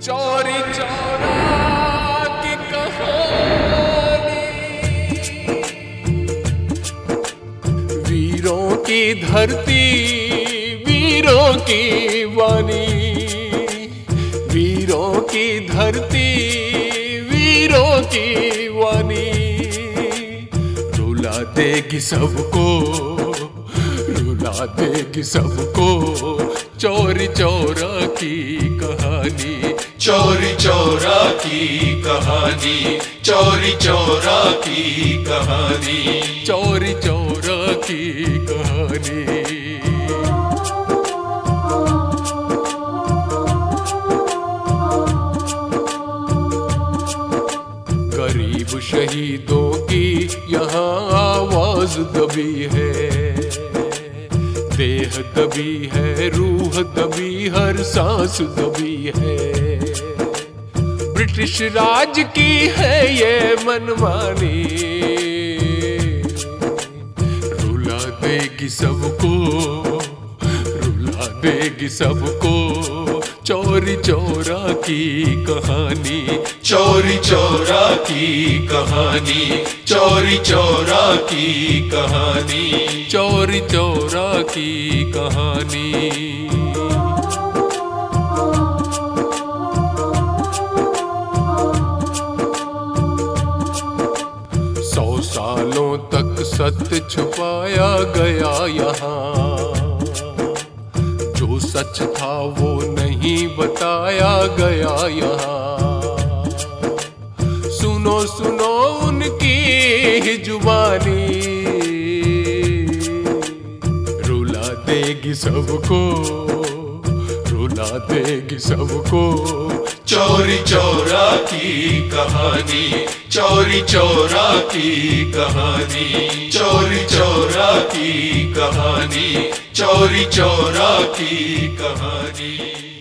चोरी चोरा की कहानी, वीरों की धरती वीरों की वाणी, वीरों की धरती वीरों की वाणी, रुला देगी सबको, रुला देगी सबको, चोरी चोरा की कहानी, चोरी चोरा की कहानी, चोरी चोरा की कहानी, चोरी चोरा की कहानी। गरीब शहीदों की यहाँ आवाज दबी है, देह दबी है, रूह दबी, हर सांस दबी है। ब्रिटिश राज की है ये मनमानी, रुला देगी सबको, रुला देगी सबको, चोरी चोरा की कहानी, चोरी चोरा की कहानी, चोरी चोरा की कहानी, चोरी चोरा की कहानी। 100 सालों तक सत्य छुपाया गया यहाँ, जो सच था वो नहीं बताया गया यहाँ। सुनो सुनो उनकी जुबानी, रुला देगी सबको, रुला देगी सबको, चोरी चोरा की कहानी, चोरी चोरा की कहानी, चोरी चोरा की कहानी, चोरी चोरा की कहानी।